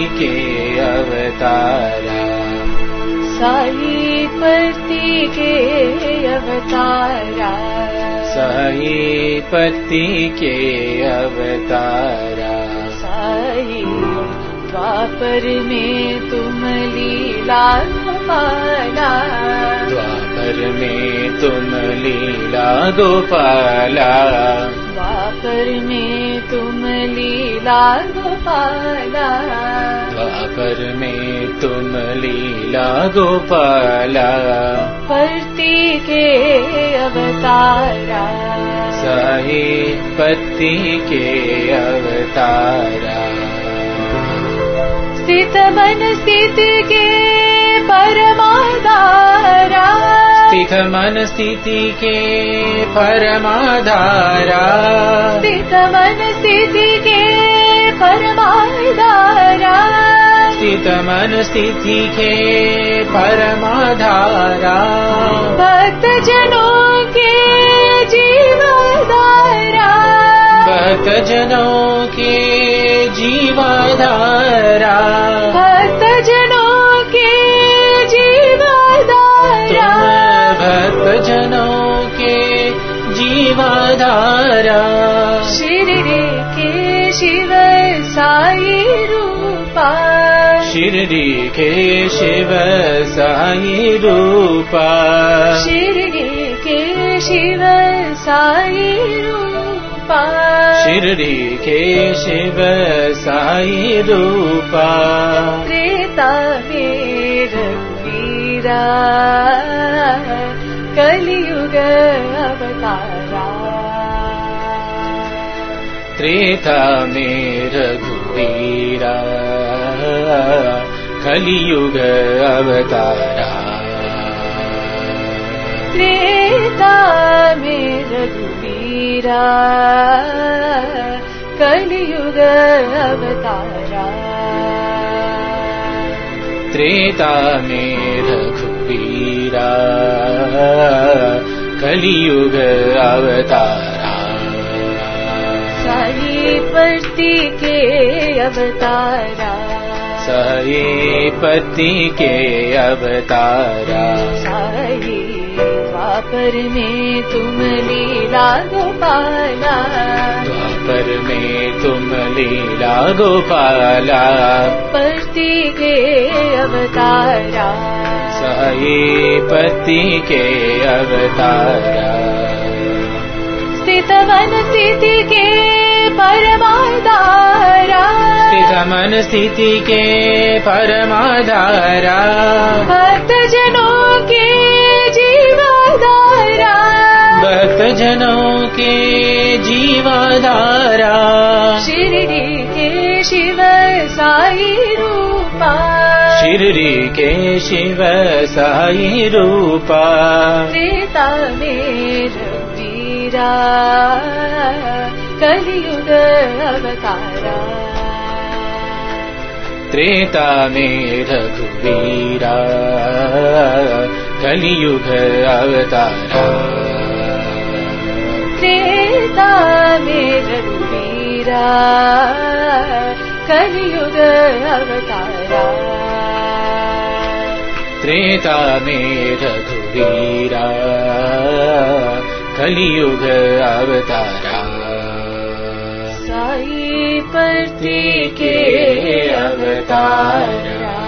के अवतारा, साईपति के अवतारा, साईपति के अवतारा। साई द्वापर में तुम लीला गोपाला, द्वापर में तुम लीला गोपाला, द्वापर में तुम लीला गोपाला, द्वापर में तुम लीला गोपाला। पति के अवतारा, साईपति के अवतारा। स्थित मन स्थिति के परमाधारा, स्थित मन स्थिति के परमाधारा, स्थित मन स्थिति के परमाधारा, स्थित मन स्थिति के परमाधारा। भक्त जनों के जीवधारा, भक्त जनों के जीवधारा, भक्त जनों के जीवधारा, भक्त जनों के जीवधारा। शिरडी के शिव साई रूपा, शिरडी के शिव साई रूपा, शिरडी के शिव साई रूपा, शिरडी के शिव साई रूपा। त्रेता में रघुवीरा, कलियुग अवतारा, त्रेता में रघुवीरा, कलियुग अवतारा। त्रेता में रघुवीरा, कलियुग अवतारा, त्रेता में रघुवीरा, कलियुग अवतारा। साईपति के अवतारा, साईपति के अवतारा। साई द्वापर में तुम लीला गोपाला, द्वापर में तुम लीला गोपाला। पति के अवतारा, साईपति के अवतारा। स्थित मन स्थिति के परमाधारा, स्थित मन स्थिति के परमाधारा। भक्त जनों के जीवधारा, भक्त जनों के जीवधारा। शिरडी के शिव साई रूपा, शिरडी के शिव साई रूपा। त्रेता में रघुवीरा, कलियुग अवतारा, त्रेता में रघुवीरा, कलियुग अवतारा। त्रेता में रघुवीरा, कलियुग अवतारा, त्रेता में रघुवीरा, कलियुग अवतारा। साईपति के अवतारा।